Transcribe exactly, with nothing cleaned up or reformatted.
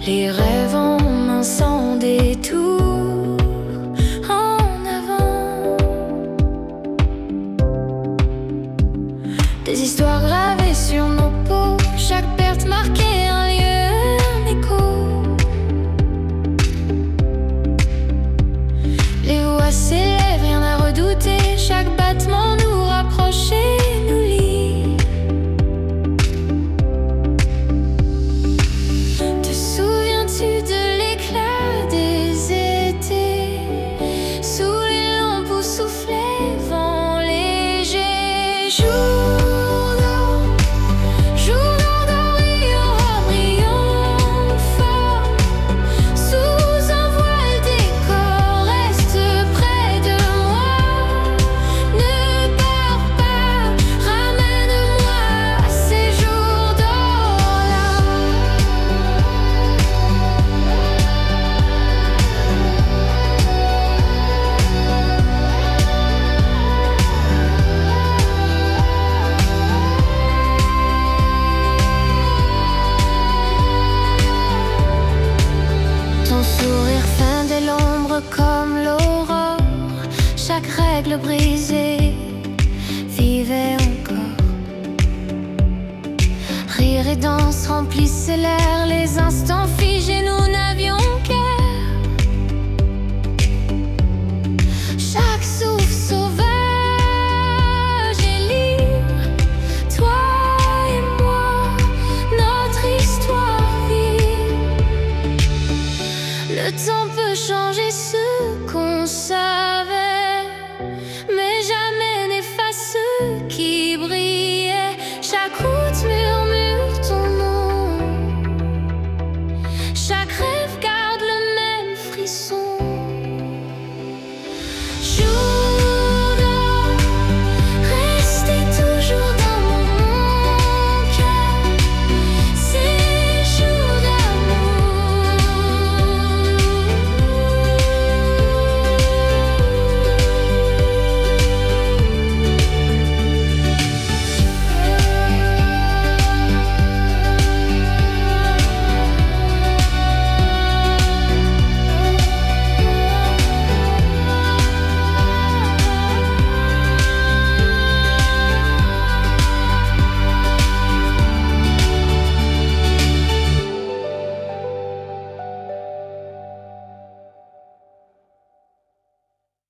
Les rêves en main sans détour, en avant. Des histoires gravées sur nos peaux, chaque perte marquait un lieu, un écho. Les voix s'élèvent, rien à redouter, chaque battement nous rapproche et nous lie. Te souviens-tu de l'éclat des étés, sous les lampes où soufflait vent léger? Jour d'or, jour d'or doré, aurore brillant fort, sous un voile décor, reste près de moi. Ne pars pas, ramène-moi à ces jours d'or-là. Ton sourire fin dès l'ombre comme l'aurore, chaque règle brisée vivait encore. Rire et danse remplissaient l'air, les instants figés, nous n'avions